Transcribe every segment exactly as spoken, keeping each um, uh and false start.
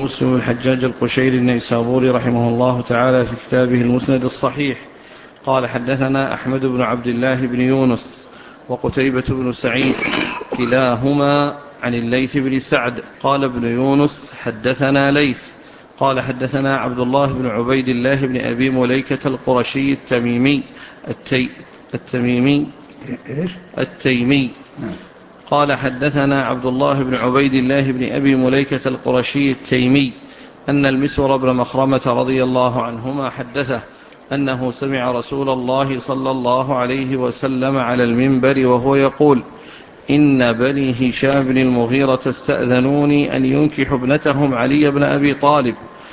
مسلم بن الحجاج القشيري النيسابوري رحمه الله تعالى في كتابه المسند الصحيح قال حدثنا أحمد بن عبد الله بن يونس وقتيبة بن سعيد كلاهما عن الليث بن سعد قال ابن يونس حدثنا ليث قال حدثنا عبد الله بن عبيد الله بن أبي مليكة القرشي التميمي التي التميمي التيمي قال حدثنا عبد الله بن عبيد الله بن أبي مليكة القرشي التيمي أن المسور بن مخرمة رضي الله عنهما حدثه أنه سمع رسول الله صلى الله عليه وسلم على المنبر وهو يقول إن بني هشام بن المغيرة استأذنوني أن ينكحوا ابنتهم علي بن أبي طالب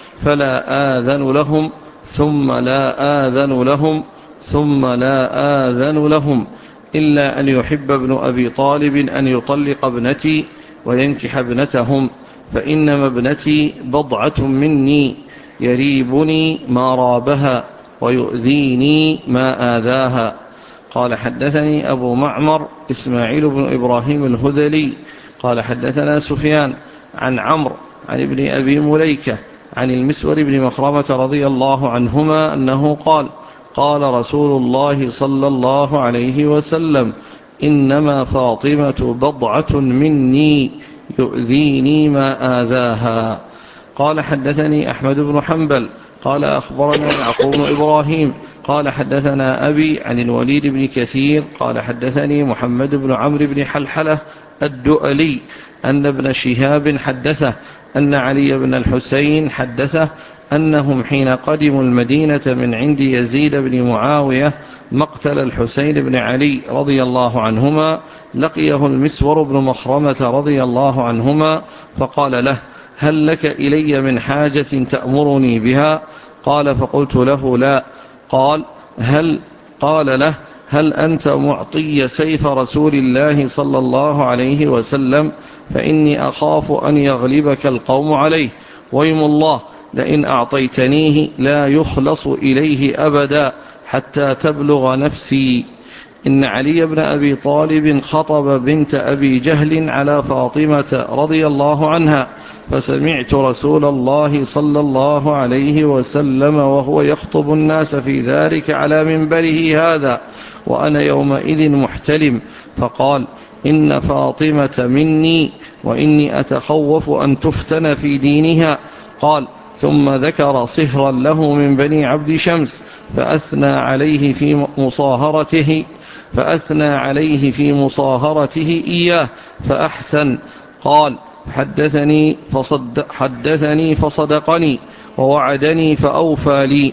فلا آذن لهم ثم لا آذن لهم ثم لا آذن لهم إلا أن يحب ابن أبي طالب أن يطلق ابنتي وينكح ابنتهم فإنما ابنتي بضعة مني يريبني ما رابها ويؤذيني ما آذاها. قال حدثني أبو معمر إسماعيل بن إبراهيم الهذلي قال حدثنا سفيان عن عمرو عن ابن أبي مليكة عن المسور بن مخرمة رضي الله عنهما أنه قال قال رسول الله صلى الله عليه وسلم إنما فاطمة بضعة مني يؤذيني ما آذاها. قال حدثني أحمد بن حنبل قال أخبرنا يعقوب بن إبراهيم قال حدثنا أبي عن الوليد بن كثير قال حدثني محمد بن عمرو بن حلحلة الدؤلي أن ابن شهاب حدثه أن علي بن الحسين حدثه أنهم حين قدموا المدينة من عند يزيد بن معاوية مقتل الحسين بن علي رضي الله عنهما لقيه المسور بن مخرمة رضي الله عنهما فقال له هل لك إلي من حاجة تأمرني بها؟ قال فقلت له لا. قال هل قال له هل أنت معطي سيف رسول الله صلى الله عليه وسلم فإني أخاف أن يغلبك القوم عليه ويم الله لئن أعطيتنيه لا يخلص إليه أبدا حتى تبلغ نفسي. إن علي بن أبي طالب خطب بنت أبي جهل على فاطمة رضي الله عنها فسمعت رسول الله صلى الله عليه وسلم وهو يخطب الناس في ذلك على منبره هذا وأنا يومئذ محتلم فقال إن فاطمة مني وإني أتخوف أن تفتن في دينها. قال ثم ذكر صهرا له من بني عبد شمس فأثنى عليه في مصاهرته فأثنى عليه في مصاهرته إياه فأحسن. قال حدثني, فصد حدثني فصدقني ووعدني فأوفى لي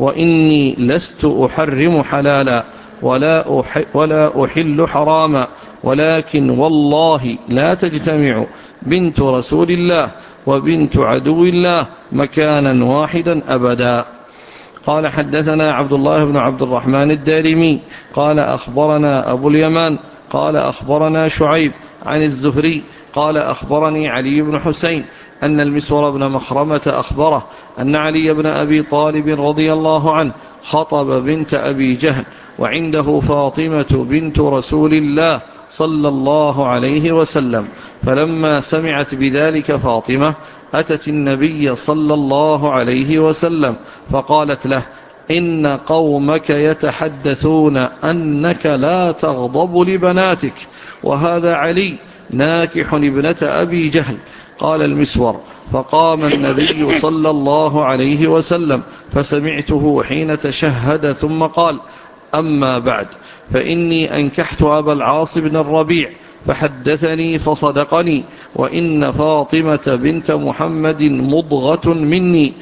وإني لست أحرم حلالا ولا, أح ولا أحل حراما ولكن والله لا تجتمع بنت رسول الله وبنت عدو الله مكانا واحدا أبدا. قال حدثنا عبد الله بن عبد الرحمن الدارمي قال أخبرنا أبو اليمان قال أخبرنا شعيب عن الزهري قال أخبرني علي بن حسين أن المسور بن مخرمة أخبره أن علي بن أبي طالب رضي الله عنه خطب بنت أبي جهل وعنده فاطمة بنت رسول الله صلى الله عليه وسلم فلما سمعت بذلك فاطمة أتت النبي صلى الله عليه وسلم فقالت له إن قومك يتحدثون أنك لا تغضب لبناتك وهذا علي ناكح ابنة أبي جهل. قال المسور فقام النبي صلى الله عليه وسلم فسمعته حين تشهد ثم قال أما بعد فإني أنكحت أبا العاص بن الربيع فحدثني فصدقني وإن فاطمة بنت محمد مضغة مني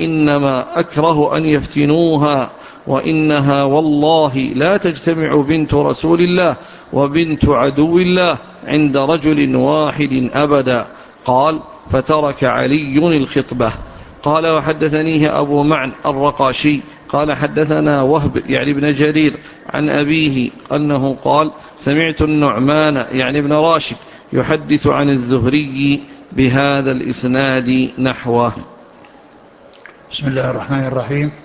وإنما أكره أن يفتنوها وإنها والله لا تجتمع بنت رسول الله وبنت عدو الله عند رجل واحد أبدا. قال فترك علي الخطبة. قال وحدثنيه أبو معن الرقاشي قال حدثنا وهب يعني ابن جرير عن أبيه أنه قال سمعت النعمان يعني ابن راشد يحدث عن الزهري بهذا الإسناد نحوه. بسم الله الرحمن الرحيم.